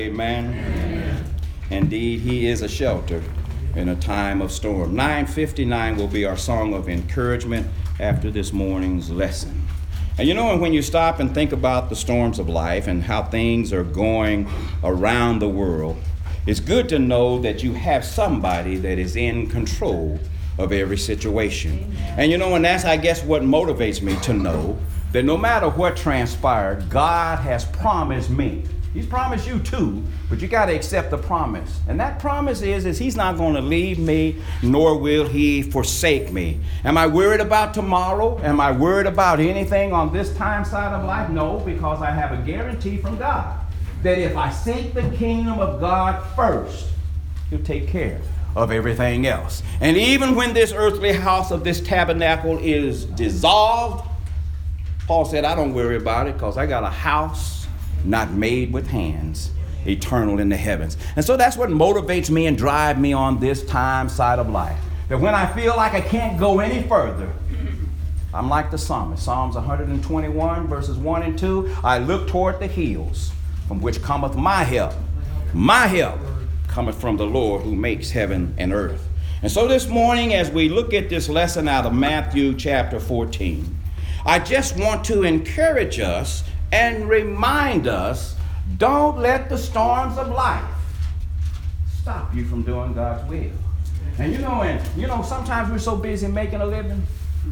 Amen. Amen. Indeed, he is a shelter in a time of storm. 9:59 will be our song of encouragement after this morning's lesson. And you know, when you stop and think about the storms of life and how things are going around the world, it's good to know that you have somebody that is in control of every situation. And you know, and that's, I guess, what motivates me to know that no matter what transpired, God has promised me. He's promised you too, but you got to accept the promise. And that promise is he's not going to leave me, nor will he forsake me. Am I worried about tomorrow? Am I worried about anything on this time side of life? No, because I have a guarantee from God that if I seek the kingdom of God first, he'll take care of everything else. And even when this earthly house of this tabernacle is dissolved, Paul said, I don't worry about it because I got a house not made with hands, eternal in the heavens. And so that's what motivates me and drives me on this time side of life. That when I feel like I can't go any further, I'm like the psalmist. Psalms 121 verses 1 and 2. I look toward the hills from which cometh my help. My help cometh from the Lord who makes heaven and earth. And so this morning, as we look at this lesson out of Matthew chapter 14, I just want to encourage us and remind us, don't let the storms of life stop you from doing God's will. And you know, sometimes we're so busy making a living,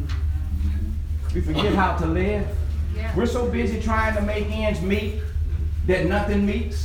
we forget how to live. We're so busy trying to make ends meet that nothing meets.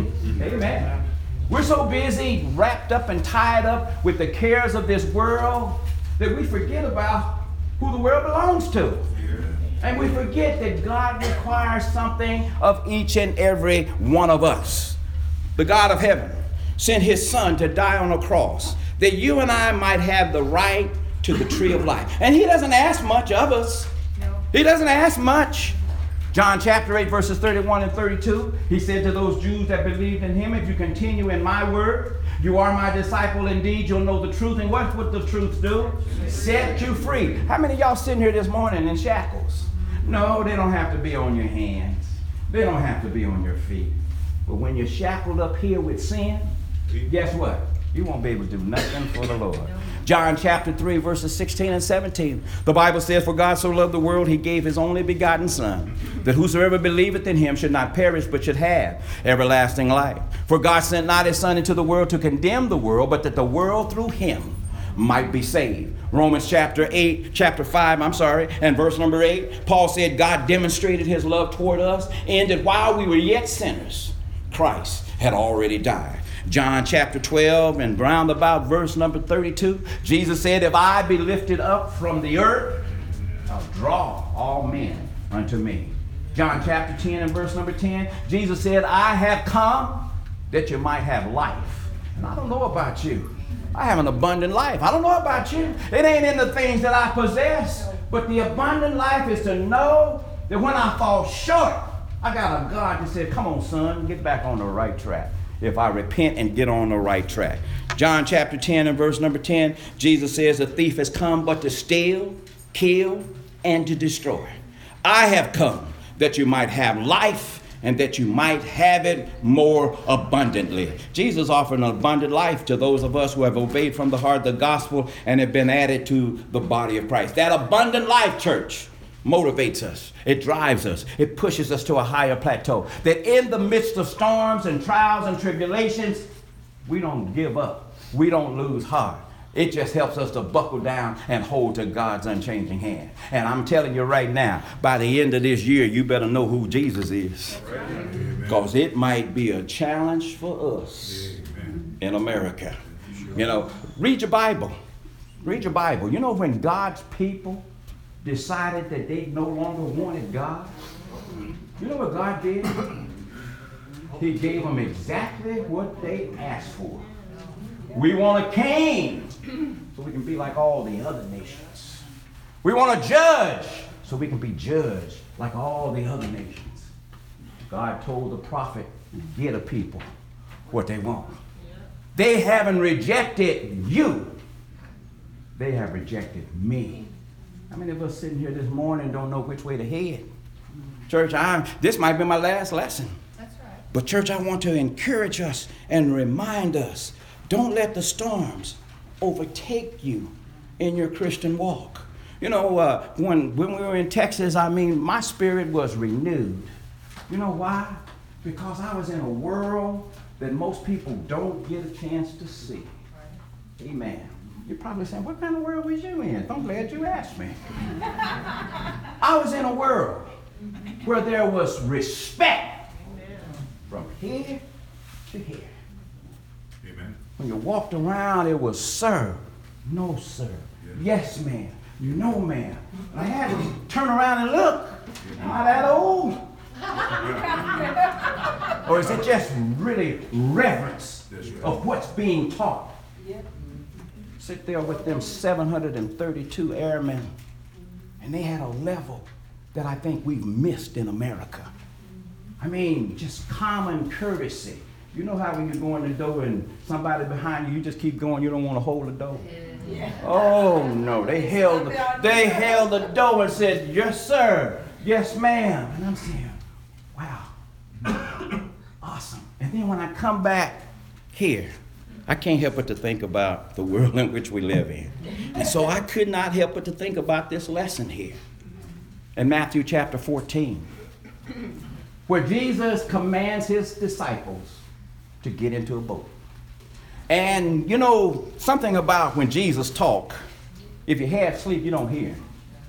Amen. We're so busy wrapped up and tied up with the cares of this world that we forget about who the world belongs to. And we forget that God requires something of each and every one of us. The God of heaven sent his son to die on a cross that you and I might have the right to the tree of life. And he doesn't ask much of us. No. He doesn't ask much. John chapter 8 verses 31 and 32, he said to those Jews that believed in him, if you continue in my word, you are my disciple indeed, you'll know the truth. And what would the truth do? Set you free. How many of y'all sitting here this morning in shackles? No, they don't have to be on your hands. They don't have to be on your feet. But when you're shackled up here with sin, guess what? You won't be able to do nothing for the Lord. John chapter 3 verses 16 and 17. The Bible says, for God so loved the world, he gave his only begotten son, that whosoever believeth in him should not perish, but should have everlasting life. For God sent not his son into the world to condemn the world, but that the world through him might be saved. Romans chapter 5, and verse number 8, Paul said, God demonstrated his love toward us, and that while we were yet sinners, Christ had already died. John chapter 12 and round about verse number 32, Jesus said, if I be lifted up from the earth, I'll draw all men unto me. John chapter 10 and verse number 10, Jesus said, I have come that you might have life. And I don't know about you. I have an abundant life. I don't know about you. It ain't in the things that I possess, but the abundant life is to know that when I fall short, I got a God that said, come on, son, get back on the right track. If I repent and get on the right track. John chapter 10 and verse number 10, Jesus says, the thief has come but to steal, kill, and to destroy. I have come that you might have life and that you might have it more abundantly. Jesus offered an abundant life to those of us who have obeyed from the heart the gospel and have been added to the body of Christ. That abundant life, church, motivates us. It drives us. It pushes us to a higher plateau. That in the midst of storms and trials and tribulations, we don't give up. We don't lose heart. It just helps us to buckle down and hold to God's unchanging hand. And I'm telling you right now, by the end of this year, you better know who Jesus is. Because it might be a challenge for us in America. You know, read your Bible. Read your Bible. You know, when God's people decided that they no longer wanted God, you know what God did? He gave them exactly what they asked for. We want a king so we can be like all the other nations. We want a judge so we can be judged like all the other nations. God told the prophet, get a people what they want. They haven't rejected you. They have rejected me. How many of us sitting here this morning don't know which way to head? Church, this might be my last lesson. That's right. But church, I want to encourage us and remind us, don't let the storms overtake you in your Christian walk. You know, when we were in Texas, my spirit was renewed. You know why? Because I was in a world that most people don't get a chance to see. Amen. You're probably saying, what kind of world was you in? I'm glad you asked me. I was in a world where there was respect from here to here. Amen. When you walked around, it was sir, no sir, yes ma'am, no ma'am. I had to turn around and look. Am I that old? Or is it just really reverence of what's being taught? Sit there with them 732 airmen, and they had a level that I think we've missed in America. Just common courtesy. You know how when you go in the door and somebody behind you, you just keep going, you don't want to hold the door. Yeah. Oh no, they held the door and said, yes sir, yes ma'am. And I'm saying, wow, awesome. And then when I come back here, I can't help but to think about the world in which we live in. And so I could not help but to think about this lesson here in Matthew chapter 14, where Jesus commands his disciples to get into a boat. And you know, something about when Jesus talk, if you half sleep, you don't hear him.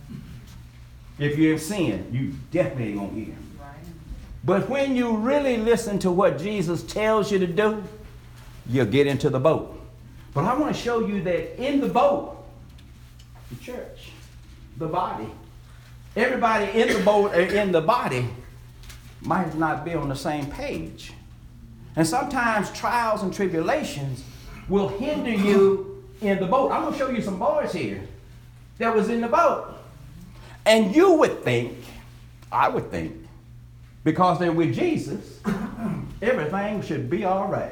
If you're in sin, you definitely ain't gonna hear him. But when you really listen to what Jesus tells you to do, you'll get into the boat. But I want to show you that in the boat, the church, the body, everybody in the boat, in the body, might not be on the same page. And sometimes trials and tribulations will hinder you in the boat. I'm going to show you some boys here that was in the boat. And you would think, I would think, because they're with Jesus, everything should be all right.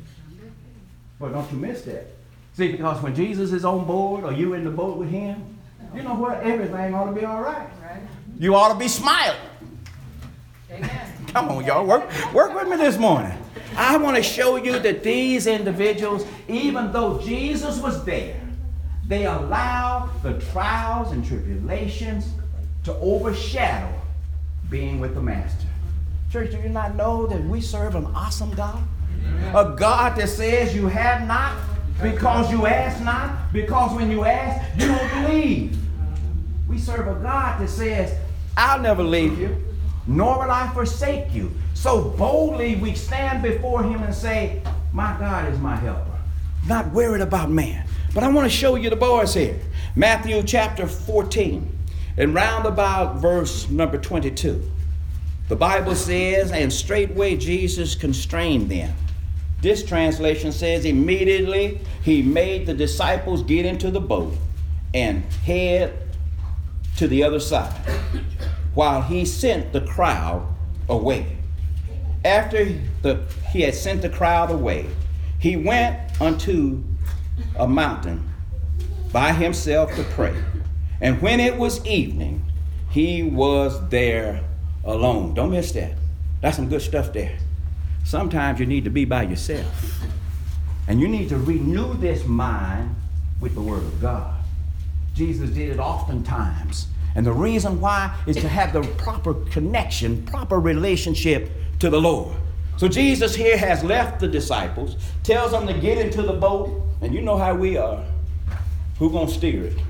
But don't you miss that. See, because when Jesus is on board or you in the boat with him, you know what? Everything ought to be all right. You ought to be smiling. Amen. Come on, y'all. Work with me this morning. I want to show you that these individuals, even though Jesus was there, they allowed the trials and tribulations to overshadow being with the Master. Church, do you not know that we serve an awesome God? A God that says you have not because you ask not, because when you ask, you don't believe. We serve a God that says, I'll never leave you, nor will I forsake you. So boldly we stand before him and say, my God is my helper. Not worried about man. But I want to show you the boys here. Matthew chapter 14 and round about verse number 22. The Bible says, and straightway Jesus constrained them. This translation says, immediately he made the disciples get into the boat and head to the other side, while he sent the crowd away. After he had sent the crowd away, he went unto a mountain by himself to pray. And when it was evening, he was there alone. Don't miss that. That's some good stuff there. Sometimes you need to be by yourself. And you need to renew this mind with the Word of God. Jesus did it oftentimes. And the reason why is to have the proper connection, proper relationship to the Lord. So Jesus here has left the disciples, tells them to get into the boat, and you know how we are. Who gonna steer it?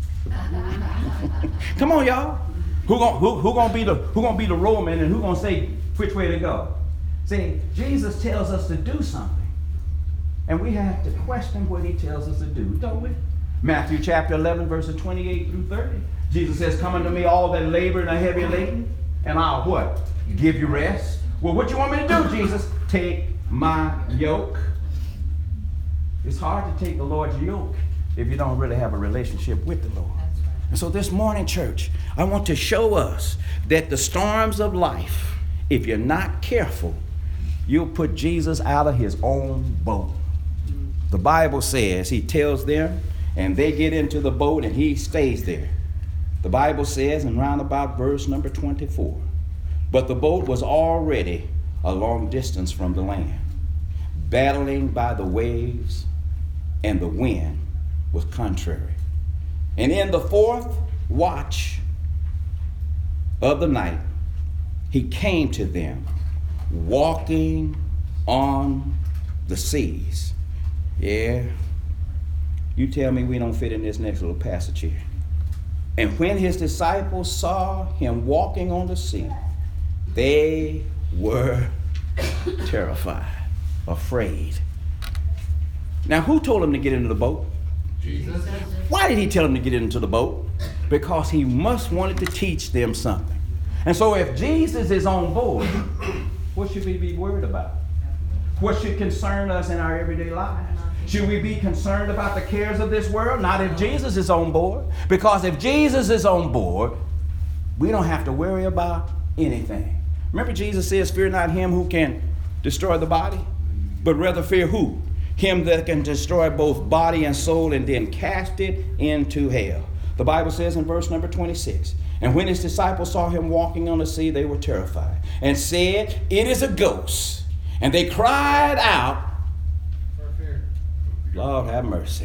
Come on, y'all. Who gonna be the rowman, and who gonna say which way to go? See, Jesus tells us to do something, and we have to question what he tells us to do, don't we? Matthew chapter 11, verses 28 through 30. Jesus says, come unto me all that labor and are heavy laden, and I'll what? Give you rest. Well, what you want me to do, Jesus? Take my yoke. It's hard to take the Lord's yoke if you don't really have a relationship with the Lord. And so this morning, church, I want to show us that the storms of life, if you're not careful, you'll put Jesus out of his own boat. The Bible says he tells them, and they get into the boat and he stays there. The Bible says in roundabout verse number 24, but the boat was already a long distance from the land, battling by the waves, and the wind was contrary. And in the fourth watch of the night, he came to them, walking on the seas. Yeah, you tell me we don't fit in this next little passage here. And when his disciples saw him walking on the sea, they were terrified, afraid. Now, who told him to get into the boat? Jesus. Why did he tell them to get into the boat? Because he must wanted to teach them something. And so if Jesus is on board, what should we be worried about? What should concern us in our everyday lives? Should we be concerned about the cares of this world? Not if Jesus is on board. Because if Jesus is on board, we don't have to worry about anything. Remember Jesus says, fear not him who can destroy the body, but rather fear who? Him that can destroy both body and soul and then cast it into hell. The Bible says in verse number 26, and when his disciples saw him walking on the sea, they were terrified and said, it is a ghost. And they cried out, Lord have mercy.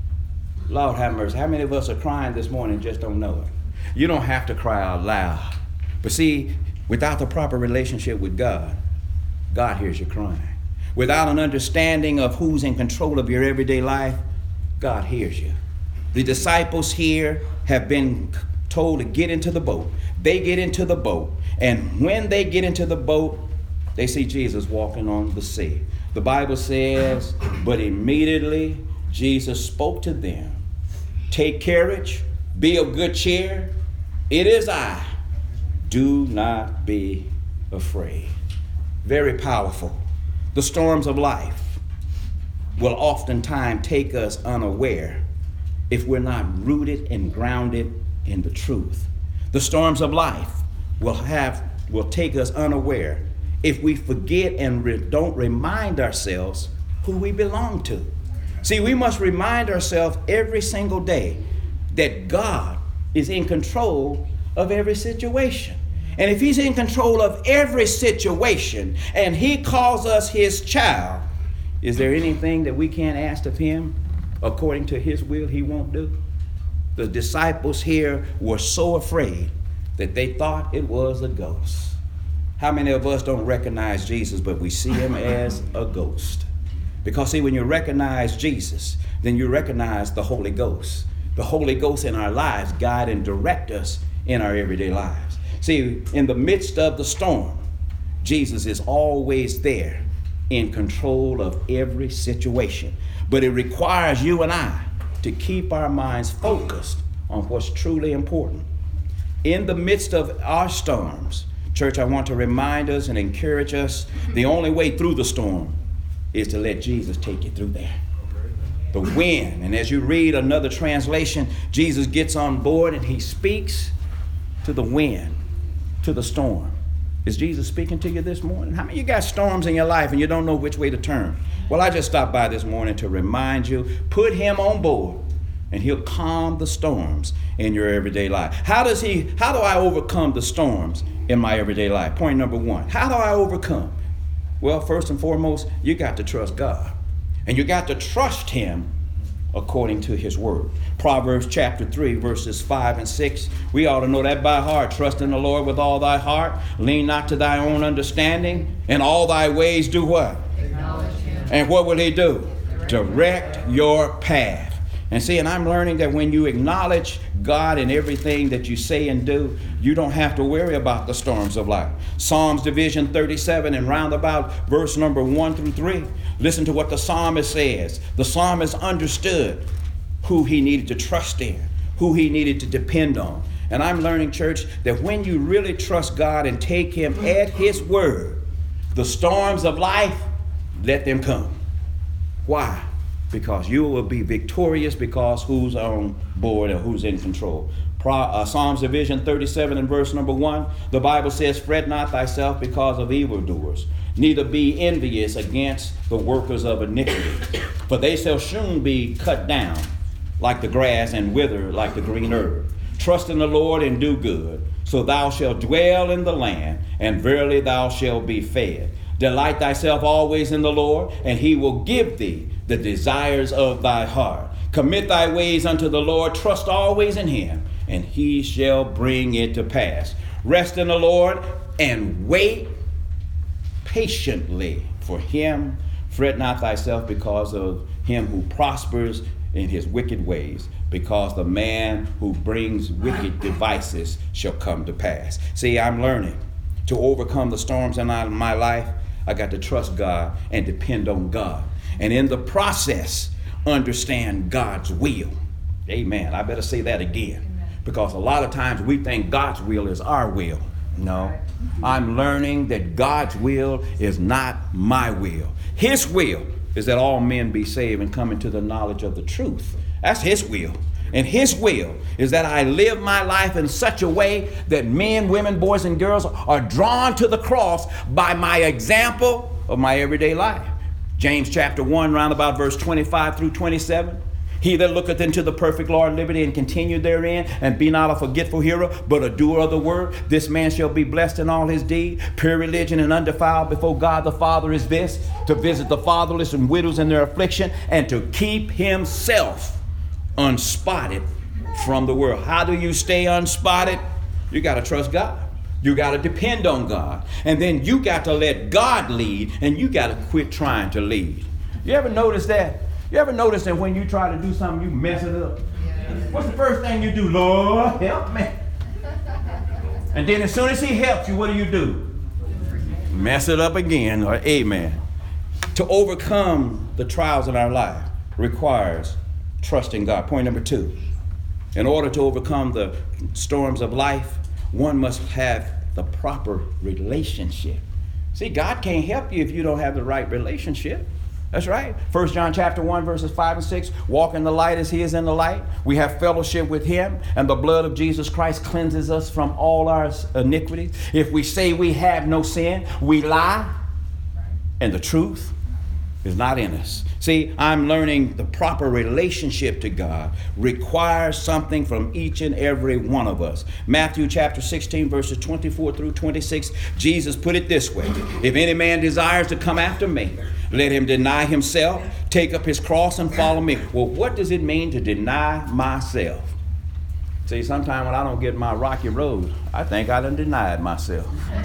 Lord have mercy. How many of us are crying this morning and just don't know it? You don't have to cry out loud. But see, without the proper relationship with God, God hears you crying. Without an understanding of who's in control of your everyday life, God hears you. The disciples here have been told to get into the boat. They get into the boat. And when they get into the boat, they see Jesus walking on the sea. The Bible says, but immediately Jesus spoke to them. Take courage, be of good cheer. It is I. Do not be afraid. Very powerful. The storms of life will oftentimes take us unaware if we're not rooted and grounded in the truth. The storms of life will take us unaware if we forget and don't remind ourselves who we belong to. See, we must remind ourselves every single day that God is in control of every situation. And if he's in control of every situation and he calls us his child, is there anything that we can't ask of him according to his will he won't do? The disciples here were so afraid that they thought it was a ghost. How many of us don't recognize Jesus, but we see him as a ghost? Because see, when you recognize Jesus, then you recognize the Holy Ghost. The Holy Ghost in our lives guide and direct us in our everyday lives. See, in the midst of the storm, Jesus is always there in control of every situation. But it requires you and I to keep our minds focused on what's truly important. In the midst of our storms, church, I want to remind us and encourage us, the only way through the storm is to let Jesus take you through there. The wind, and as you read another translation, Jesus gets on board and he speaks to the wind, to the storm. Is Jesus speaking to you this morning? How many of you got storms in your life and you don't know which way to turn? Well, I just stopped by this morning to remind you, put him on board and he'll calm the storms in your everyday life. How do I overcome the storms in my everyday life? Point number one, how do I overcome? Well, first and foremost, you got to trust God. And you got to trust him according to his word. Proverbs chapter 3, verses 5 and 6. We ought to know that by heart. Trust in the Lord with all thy heart. Lean not to thy own understanding. In all thy ways do what? Acknowledge him. And what will he do? Direct your path. And see, and I'm learning that when you acknowledge God in everything that you say and do, you don't have to worry about the storms of life. Psalms division 37 and roundabout verse number 1 through 3. Listen to what the psalmist says. The psalmist understood who he needed to trust in, who he needed to depend on. And I'm learning, church, that when you really trust God and take him at his word, the storms of life, let them come. Why? Because you will be victorious because who's on board or who's in control. Psalms division 37 and verse number 1, the Bible says, fret not thyself because of evildoers, neither be envious against the workers of iniquity. For they shall soon be cut down like the grass and wither like the green herb. Trust in the Lord and do good, so thou shalt dwell in the land, and verily thou shalt be fed. Delight thyself always in the Lord, and he will give thee the desires of thy heart. Commit thy ways unto the Lord, trust always in him, and he shall bring it to pass. Rest in the Lord and wait patiently for him. Fret not thyself because of him who prospers in his wicked ways, because the man who brings wicked devices shall come to pass. See, I'm learning to overcome the storms in my life. I got to trust God and depend on God. And in the process, understand God's will. Amen. I better say that again. Because a lot of times we think God's will is our will. No, I'm learning that God's will is not my will. His will is that all men be saved and come into the knowledge of the truth. That's his will. And his will is that I live my life in such a way that men, women, boys, and girls are drawn to the cross by my example of my everyday life. James chapter 1, round about verse 25 through 27. He that looketh into the perfect law of liberty and continue therein, and be not a forgetful hearer, but a doer of the word, this man shall be blessed in all his deed. Pure religion and undefiled before God the Father is this, to visit the fatherless and widows in their affliction, and to keep himself unspotted from the world. How do you stay unspotted? You got to trust God. You got to depend on God. And then you got to let God lead, and you got to quit trying to lead. You ever notice that? You ever notice that when you try to do something, you mess it up? What's the first thing you do? Lord, help me. And then as soon as he helps you, what do? Mess it up again. Or amen. To overcome the trials in our life requires trusting God. Point number 2. In order to overcome the storms of life, one must have the proper relationship. See, God can't help you if you don't have the right relationship. That's right. 1 John chapter 1 verses 5 and 6. Walk in the light as he is in the light. We have fellowship with him, and the blood of Jesus Christ cleanses us from all our iniquities. If we say we have no sin, we lie, and the truth is not in us. See, I'm learning the proper relationship to God requires something from each and every one of us. Matthew chapter 16 verses 24 through 26, Jesus put it this way: if any man desires to come after me, let him deny himself, take up his cross and follow me. Well, what does it mean to deny myself? See, sometimes when I don't get my rocky road, I think I done denied myself.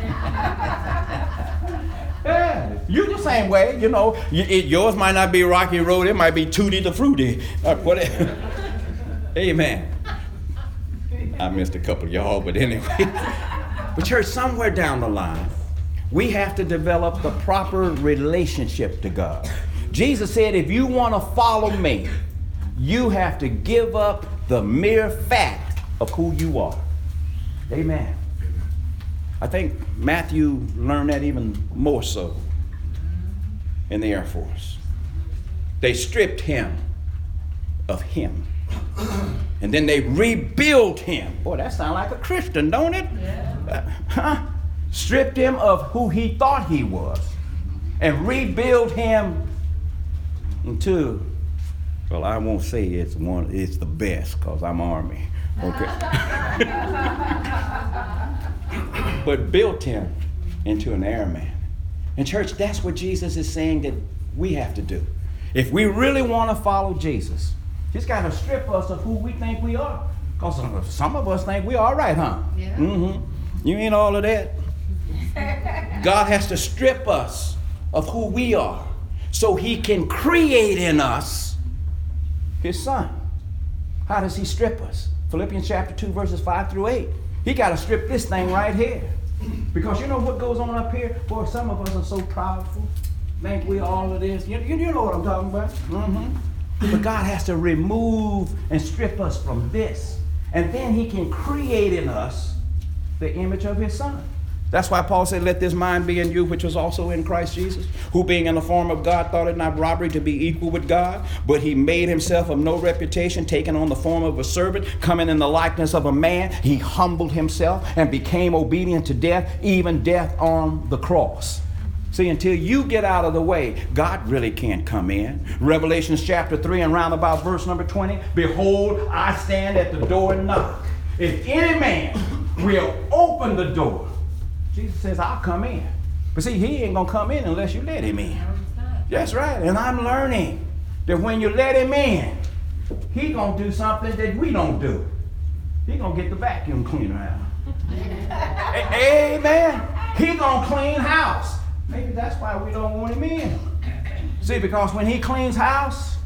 Yeah, you the same way, you know. Yours might not be rocky road, it might be tutti the fruity. Whatever. Amen. I missed a couple of y'all, but anyway. But church, somewhere down the line, we have to develop the proper relationship to God. Jesus said, if you want to follow me, you have to give up the mere fact of who you are. Amen. I think Matthew learned that even more so in the Air Force. They stripped him of him. And then they rebuilt him. Boy, that sounds like a Christian, don't it? Yeah. Stripped him of who he thought he was and rebuilt him into, well, I won't say it's the best because I'm Army. Okay. But built him into an airman. And church, that's what Jesus is saying that we have to do. If we really want to follow Jesus, he's got to strip us of who we think we are. Because some of us think we are right, huh? Yeah. Mm-hmm. You ain't all of that. God has to strip us of who we are so he can create in us his son. How does he strip us? Philippians chapter 2 verses 5 through 8. He got to strip this thing right here. Because you know what goes on up here? Boy, some of us are so proudful. Think we all of this. You know what I'm talking about. Mm-hmm. But God has to remove and strip us from this. And then he can create in us the image of his son. That's why Paul said, let this mind be in you, which was also in Christ Jesus, who being in the form of God thought it not robbery to be equal with God, but he made himself of no reputation, taking on the form of a servant, coming in the likeness of a man. He humbled himself and became obedient to death, even death on the cross. See, until you get out of the way, God really can't come in. Revelation chapter 3 and round about verse number 20, behold, I stand at the door and knock. If any man will open the door, Jesus says, I'll come in. But see, he ain't going to come in unless you let him in. That's right. And I'm learning that when you let him in, he going to do something that we don't do. He going to get the vacuum cleaner out. Amen. He going to clean house. Maybe that's why we don't want him in. See, because when he cleans house,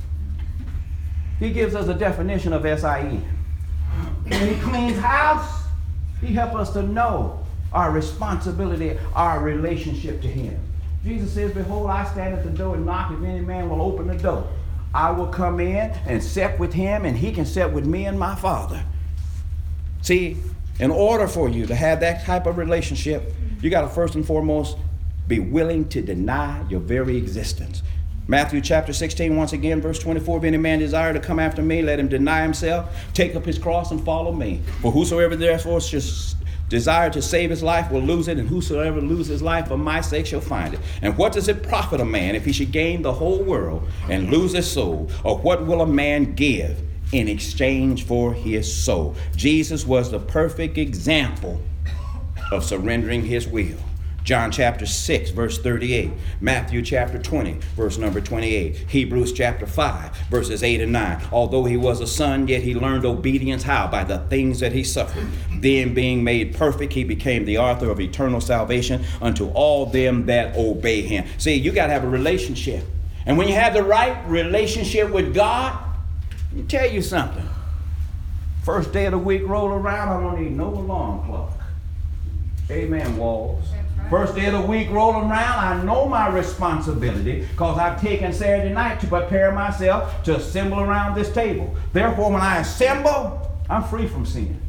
he gives us a definition of S-I-N. When he cleans house, he helps us to know our responsibility, our relationship to him. Jesus says, behold, I stand at the door and knock. If any man will open the door, I will come in and sit with him, and he can sit with me and my Father. See, in order for you to have that type of relationship, you got to first and foremost be willing to deny your very existence. Matthew chapter 16, once again, verse 24, if any man desire to come after me, let him deny himself, take up his cross and follow me. For whosoever therefore shall desire to save his life will lose it, and whosoever loses his life for my sake shall find it. And what does it profit a man if he should gain the whole world and lose his soul? Or what will a man give in exchange for his soul? Jesus was the perfect example of surrendering his will. John chapter 6, verse 38. Matthew chapter 20, verse number 28. Hebrews chapter 5, verses 8 and 9. Although he was a son, yet he learned obedience. How? By the things that he suffered. Then being made perfect, he became the author of eternal salvation unto all them that obey him. See, you got to have a relationship. And when you have the right relationship with God, let me tell you something. First day of the week roll around, I don't need no alarm clock. Amen, Walls. First day of the week rolling around, I know my responsibility because I've taken Saturday night to prepare myself to assemble around this table. Therefore, when I assemble, I'm free from sin.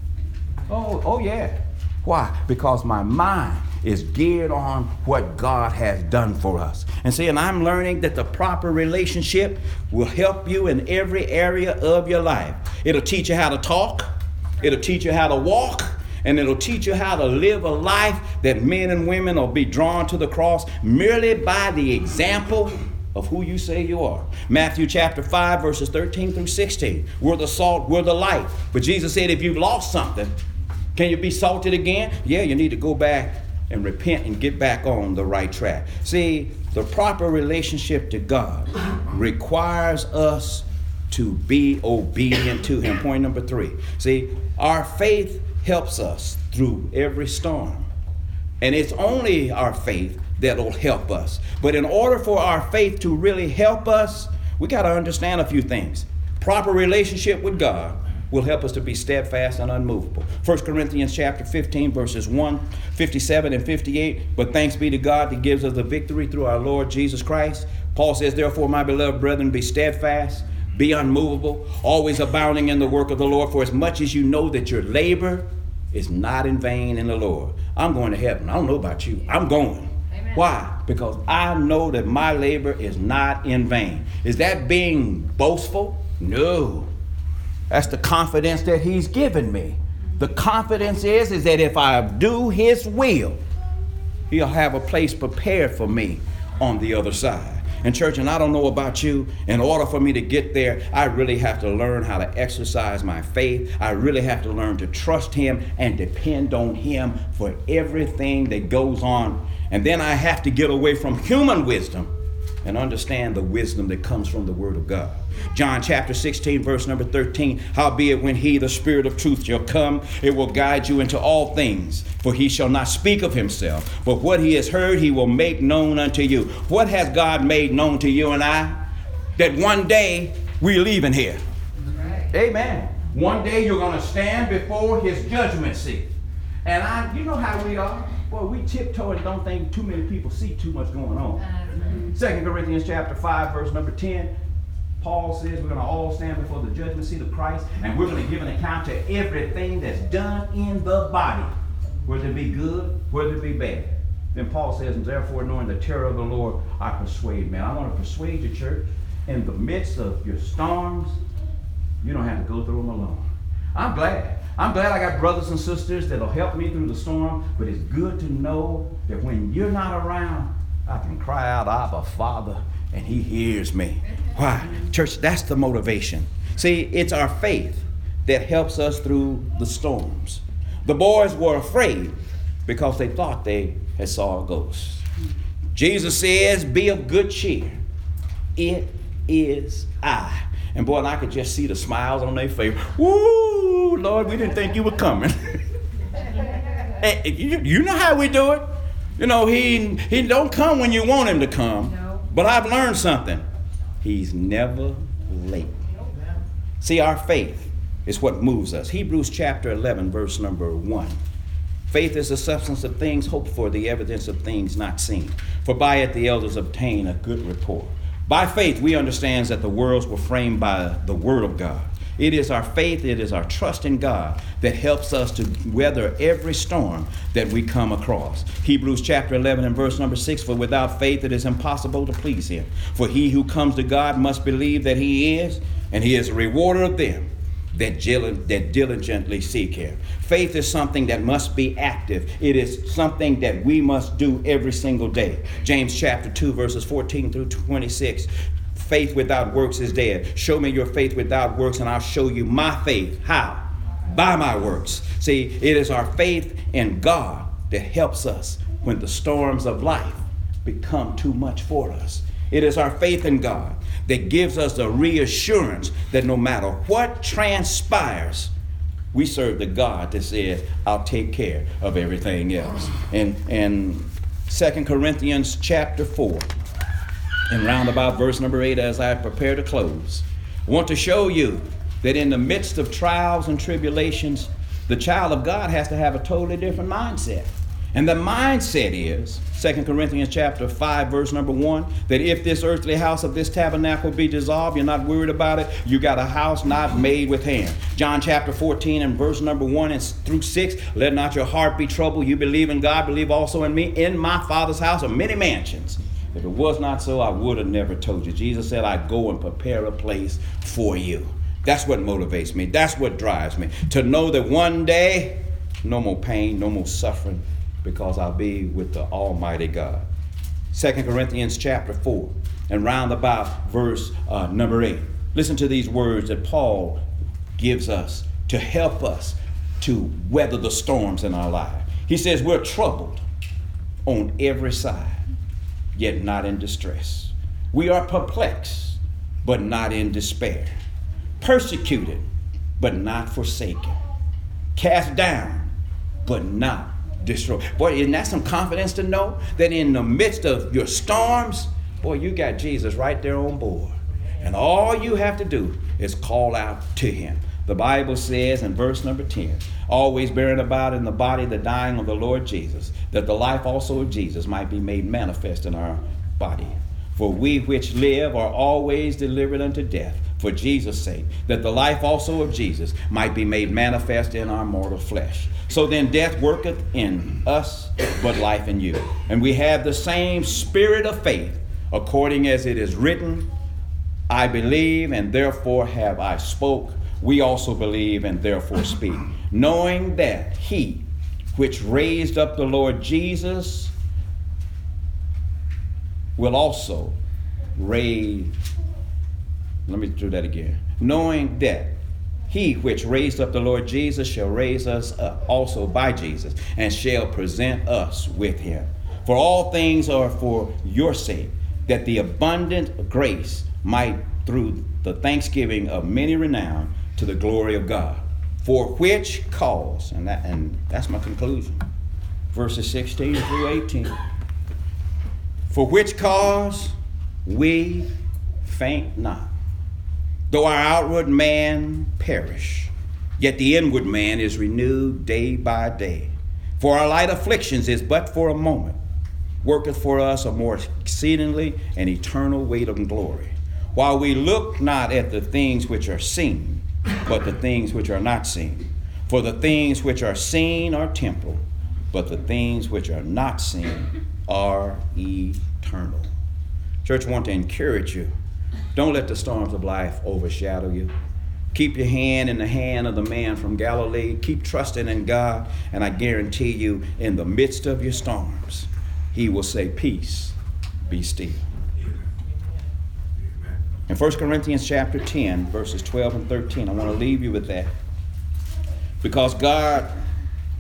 Oh yeah. Why? Because my mind is geared on what God has done for us. And see, and I'm learning that the proper relationship will help you in every area of your life. It'll teach you how to talk. It'll teach you how to walk. And it'll teach you how to live a life that men and women will be drawn to the cross merely by the example of who you say you are. Matthew chapter 5, verses 13 through 16. We're the salt, we're the light. But Jesus said, if you've lost something, can you be salted again? Yeah, you need to go back and repent and get back on the right track. See, the proper relationship to God requires us to be obedient to him. Point number 3. See, our faith helps us through every storm. And it's only our faith that'll help us. But in order for our faith to really help us, we got to understand a few things. Proper relationship with God will help us to be steadfast and unmovable. 1 Corinthians chapter 15, verses 57 and 58. But thanks be to God that gives us the victory through our Lord Jesus Christ. Paul says, therefore, my beloved brethren, be steadfast, be unmovable, always abounding in the work of the Lord, for as much as you know that your labor is not in vain in the Lord. I'm going to heaven. I don't know about you. I'm going. Amen. Why? Because I know that my labor is not in vain. Is that being boastful? No. That's the confidence that he's given me. The confidence is that if I do his will, he'll have a place prepared for me on the other side. And church, and I don't know about you, in order for me to get there, I really have to learn how to exercise my faith. I really have to learn to trust him and depend on him for everything that goes on. And then I have to get away from human wisdom and understand the wisdom that comes from the word of God. John chapter 16, verse number 13. Howbeit when he, the Spirit of truth, shall come, it will guide you into all things. For he shall not speak of himself, but what he has heard he will make known unto you. What has God made known to you and I? That one day we're leaving here. Right. Amen. One day you're going to stand before his judgment seat. And you know how we are. Well, we tiptoe and don't think too many people see too much going on. 2 Corinthians chapter 5, verse number 10. Paul says we're going to all stand before the judgment seat of Christ, and we're going to give an account to everything that's done in the body, whether it be good, whether it be bad. Then Paul says, and therefore knowing the terror of the Lord, I persuade men. I want to persuade you, church, in the midst of your storms, you don't have to go through them alone. I'm glad I got brothers and sisters that'll help me through the storm, but it's good to know that when you're not around, I can cry out, Abba, Father, and he hears me. Why? Church, that's the motivation. See, it's our faith that helps us through the storms. The boys were afraid because they thought they had saw a ghost. Jesus says, be of good cheer. It is I. And boy, I could just see the smiles on their face. Woo, Lord, we didn't think you were coming. Hey, you know how we do it. You know, he don't come when you want him to come. No. But I've learned something. He's never late. See, our faith is what moves us. Hebrews chapter 11, verse number 1. Faith is the substance of things hoped for, the evidence of things not seen. For by it the elders obtain a good report. By faith we understand that the worlds were framed by the word of God. It is our faith, it is our trust in God that helps us to weather every storm that we come across. Hebrews chapter 11 and verse number 6, for without faith it is impossible to please him. For he who comes to God must believe that he is, and he is a rewarder of them that diligently seek him. Faith is something that must be active. It is something that we must do every single day. James chapter 2 verses 14 through 26. Faith without works is dead. Show me your faith without works and I'll show you my faith. How? By my works. See, it is our faith in God that helps us when the storms of life become too much for us. It is our faith in God that gives us the reassurance that no matter what transpires, we serve the God that says, I'll take care of everything else. In 2 Corinthians chapter 4, and round about verse number 8, as I prepare to close, I want to show you that in the midst of trials and tribulations, the child of God has to have a totally different mindset. And the mindset is, 2 Corinthians chapter 5, verse number 1, that if this earthly house of this tabernacle be dissolved, you're not worried about it. You got a house not made with hand. John chapter 14 and verse number 1 and through 6, let not your heart be troubled. You believe in God, believe also in me. In my Father's house are many mansions. If it was not so, I would have never told you. Jesus said, I go and prepare a place for you. That's what motivates me. That's what drives me. To know that one day, no more pain, no more suffering, because I'll be with the Almighty God. 2 Corinthians chapter 4 and round about verse number 8. Listen to these words that Paul gives us to help us to weather the storms in our life. He says, we're troubled on every side, yet not in distress. We are perplexed, but not in despair. Persecuted, but not forsaken. Cast down, but not destroyed. Boy, isn't that some confidence to know that in the midst of your storms, boy, you got Jesus right there on board. And all you have to do is call out to him. The Bible says in verse number 10, always bearing about in the body the dying of the Lord Jesus, that the life also of Jesus might be made manifest in our body. For we which live are always delivered unto death for Jesus' sake, that the life also of Jesus might be made manifest in our mortal flesh. So then death worketh in us, but life in you. And we have the same spirit of faith, according as it is written, I believe, and therefore have I spoke. We also believe, and therefore speak, knowing that he which raised up the Lord Jesus will also raise, let me do that again. Knowing that he which raised up the Lord Jesus shall raise us up also by Jesus, and shall present us with him. For all things are for your sake, that the abundant grace might through the thanksgiving of many renown to the glory of God. For which cause, and that's my conclusion, verses 16 through 18. For which cause we faint not. Though our outward man perish, yet the inward man is renewed day by day. For our light afflictions is but for a moment, worketh for us a more exceedingly and eternal weight of glory. While we look not at the things which are seen, but the things which are not seen. For the things which are seen are temporal, but the things which are not seen are eternal. Church, I want to encourage you. Don't let the storms of life overshadow you. Keep your hand in the hand of the man from Galilee. Keep trusting in God, and I guarantee you, in the midst of your storms, he will say, peace, be still. In 1 Corinthians chapter 10, verses 12 and 13, I want to leave you with that. Because God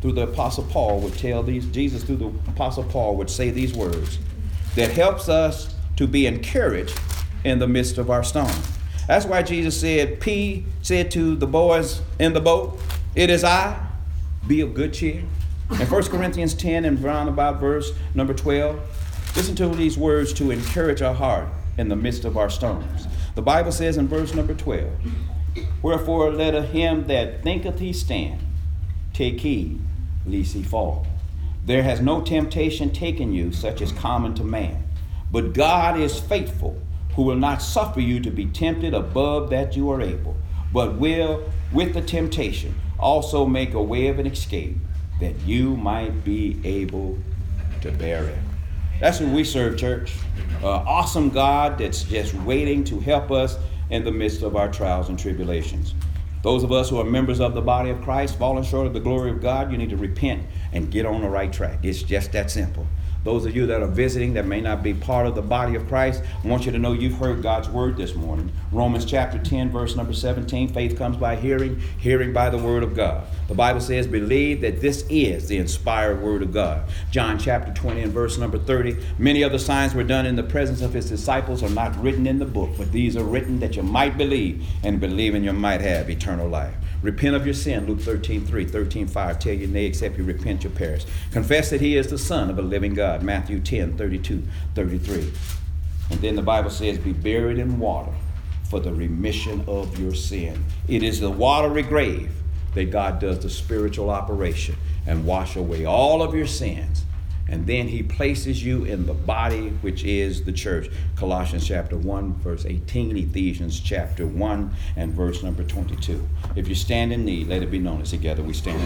through the Apostle Paul would tell these, Jesus through the Apostle Paul would say these words that helps us to be encouraged in the midst of our storm. That's why Jesus said to the boys in the boat, "It is I, be of good cheer." In 1 Corinthians 10 and round about verse number 12, listen to these words to encourage our heart in the midst of our storms. The Bible says in verse number 12, "Wherefore let him that thinketh he stand take heed lest he fall. There has no temptation taken you such as common to man. But God is faithful, who will not suffer you to be tempted above that you are able, but will with the temptation also make a way of an escape, that you might be able to bear it." That's who we serve, church. Awesome God that's just waiting to help us in the midst of our trials and tribulations. Those of us who are members of the body of Christ, falling short of the glory of God, you need to repent and get on the right track. It's just that simple. Those of you that are visiting that may not be part of the body of Christ, I want you to know you've heard God's word this morning. Romans chapter 10, verse number 17, faith comes by hearing, hearing by the word of God. The Bible says, believe that this is the inspired word of God. John chapter 20 and verse number 30, many other signs were done in the presence of his disciples are not written in the book, but these are written that you might believe, and believing you might have eternal life. Repent of your sin, Luke 13:3, 13:5, tell you nay, except you repent, you perish. Confess that he is the Son of a living God, Matthew 10:32, 33. And then the Bible says, be buried in water for the remission of your sin. It is the watery grave that God does the spiritual operation and wash away all of your sins. And then he places you in the body, which is the church. Colossians chapter 1, verse 18, Ephesians chapter 1 and verse number 22. If you stand in need, let it be known as together we stand.